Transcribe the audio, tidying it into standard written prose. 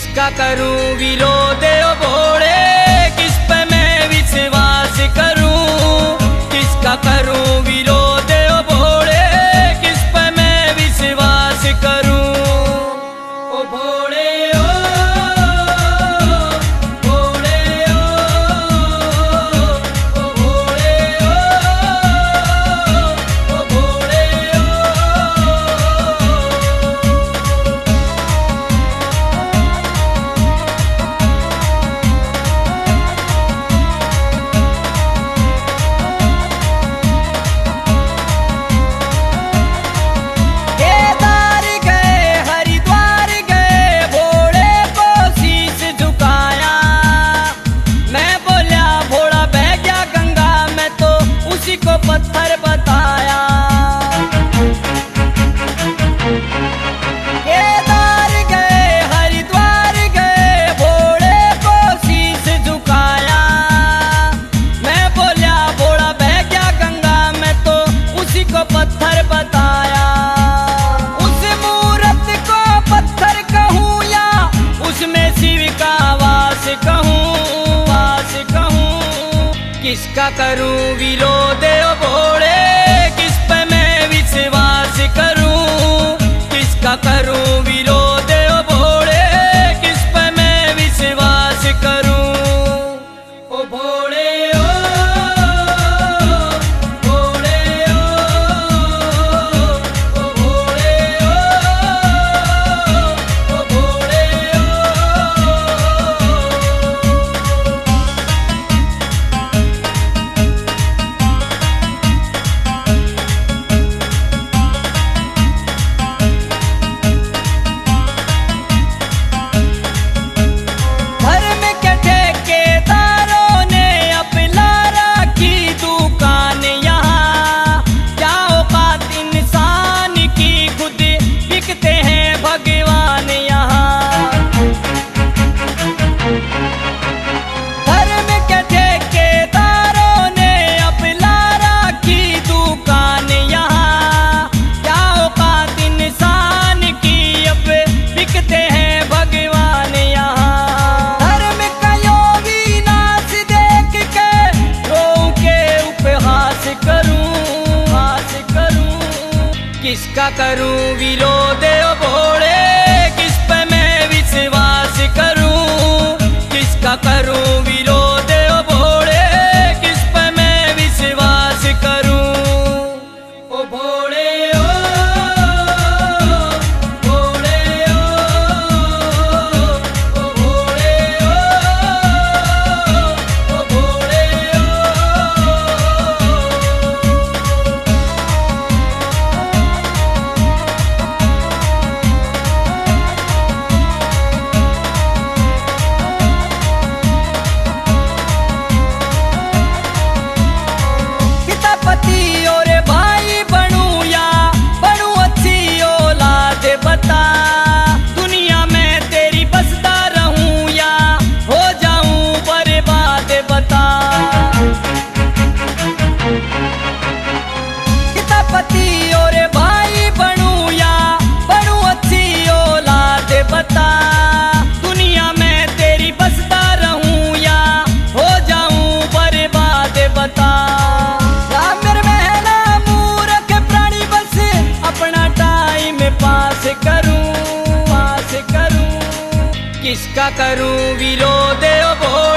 किसका करूं विरोध ओ भोले, किस पे मैं विश्वास करूं। किसका करूं विरोध ओ भोले, किस पे मैं विश्वास करूं। ओ भोले ओ भोले ओ भोले ओ भोले को पत्थर बताया। केदार गए हरिद्वार गए भोले को शीश झुकाया। मैं बोला भोला बह गया गंगा में तो उसी को पत्थर बताया। उस मूरत को पत्थर कहूँ या उसमें शिव का वास कहूँ, वास कहूँ। किसका करूं विरोध ओ भोले, किस पे मैं विश्वास करूं। किसका करूं विरोध ओ भोले, किस पे मैं विश्वास करूं। ओ भोले ओ भोले ओ भोले ओ भोले किसका करूं विरोध ओ भोले, किस पे मैं विश्वास करूं। किसका करूं विरोध ओ भोले, किस पे मैं विश्वास करूं। ओ भोले ओ भोले ओ भोले ओ भोले पति और भाई बनूं या बनूं अच्छी औलाद बता। दुनिया में तेरी बसता रहूं या हो जाऊं बर्बाद बता। मेरे महला मूर्ख प्राणी बस अपना टाइम पास करूं, पास करूं। किसका करूं विरोध ओ